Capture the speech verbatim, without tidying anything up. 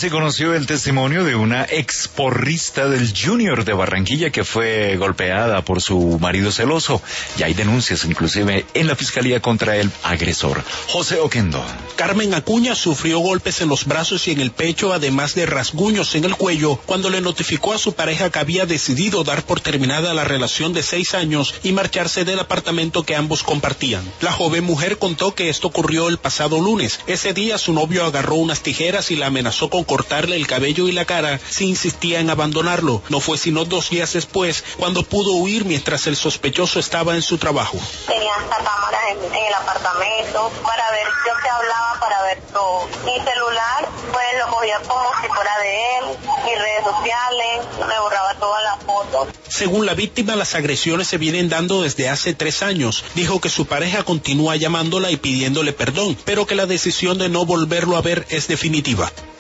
Se conoció el testimonio de una exporrista del Junior de Barranquilla que fue golpeada por su marido celoso. Ya hay denuncias inclusive en la fiscalía contra el agresor. José Oquendo. Carmen Acuña sufrió golpes en los brazos y en el pecho, además de rasguños en el cuello, cuando le notificó a su pareja que había decidido dar por terminada la relación de seis años y marcharse del apartamento que ambos compartían. La joven mujer contó que esto ocurrió el pasado lunes. Ese día su novio agarró unas tijeras y la amenazó con cortarle el cabello y la cara si insistía en abandonarlo. No fue sino dos días después cuando pudo huir mientras el sospechoso estaba en su trabajo. Tenía hasta cámaras en, en el apartamento para ver, yo que hablaba para ver todo. Mi celular pues lo cogía como si fuera de él, mis redes sociales, me borraba todas las fotos. Según la víctima, las agresiones se vienen dando desde hace tres años. Dijo que su pareja continúa llamándola y pidiéndole perdón, pero que la decisión de no volverlo a ver es definitiva.